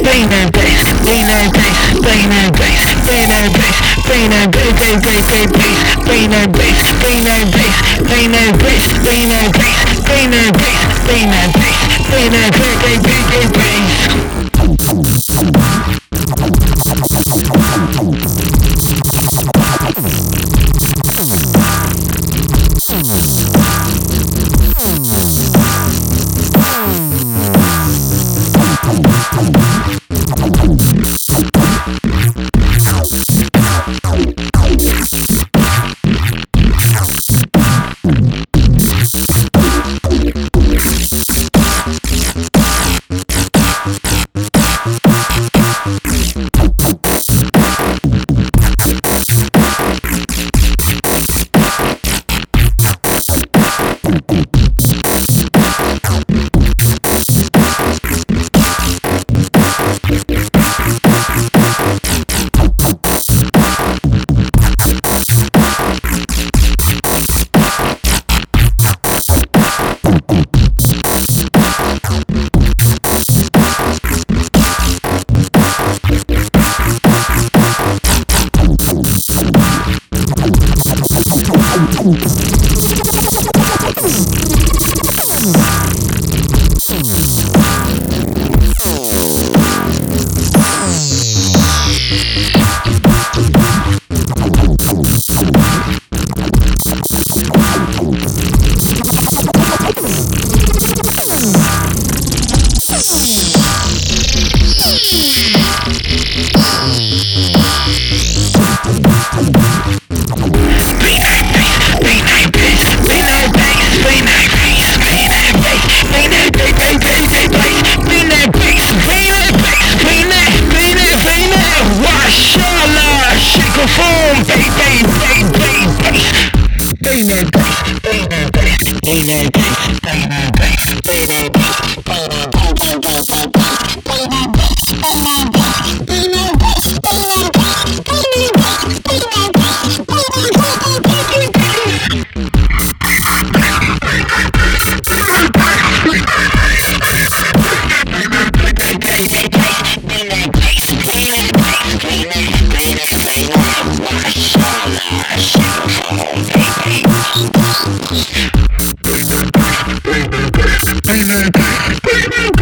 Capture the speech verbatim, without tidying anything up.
bring that bass, bring that bass, bring that bass, bring that bass, bring that bass, bass, bass, bass, bass, bring that bass, bring that bass, bring that bass, bring that bass, bring that bass, bring that bass, bring that bass, bass, bass, bass, bass. Baby, baby, baby, baby.